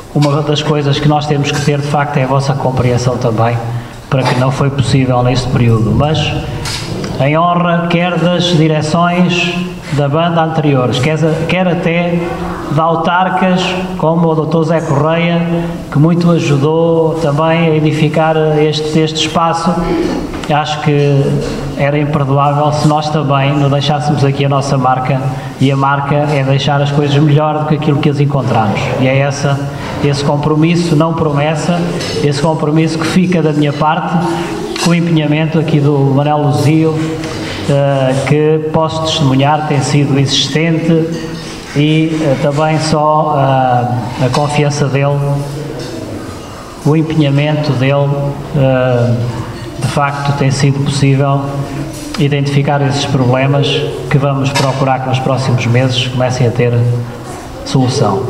uma das coisas que nós temos que ter, de facto, é a vossa compreensão também, para que não foi possível neste período. Mas, em honra, quer das direções da banda anteriores, quer até de autarcas, como o Dr. Zé Correia, que muito ajudou também a edificar este espaço. Acho que era imperdoável se nós também não deixássemos aqui a nossa marca, e a marca é deixar as coisas melhor do que aquilo que as encontramos. E é esse compromisso, não promessa, esse compromisso que fica da minha parte, com o empenhamento aqui do Manel Luzio, que posso testemunhar tem sido existente, e também só a confiança dele, o empenhamento dele, de facto tem sido possível identificar esses problemas que vamos procurar que nos próximos meses comecem a ter solução.